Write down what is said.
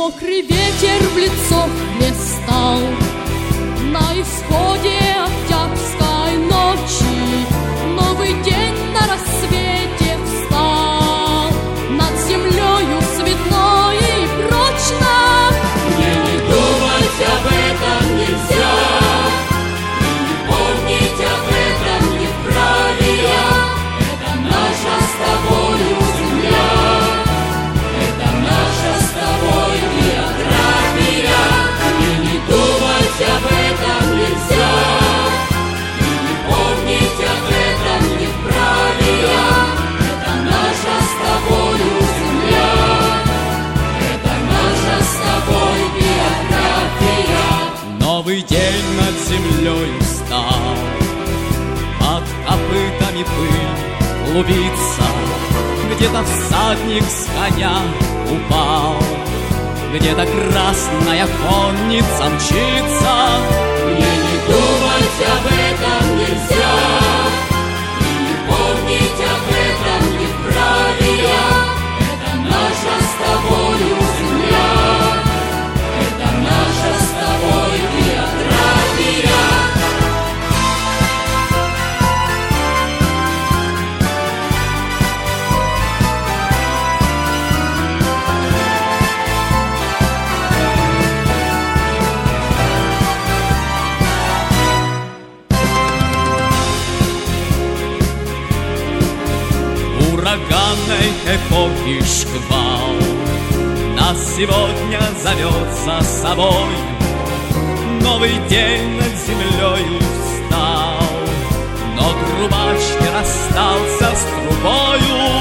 Мокрый ветер в лицо хлестал на исходе октябрьской ночи. Новый день на рассвете встал над землею светло и прочно. Мне не думать об этом нельзя, и не помнить об этом не вправе я. Это наша с тобою земля, это наша с тобой биография. Мне не думать об этом нельзя, и не помнить об этом не вправе я. Это наша с тобою земля, это наша с тобой биография. Новый день над землей стал, под копытами пыль клубится. Где-то всадник с коня упал, где-то красная конница мчится. Мне не думать об этом нельзя, и не помнить об этом не вправе я. Это наша с тобою земля, это наша с тобой биография. Ураганной эпохи шквал нас сегодня зовет за собой. Новый день над землею встал, но трубач не расстался с трубою.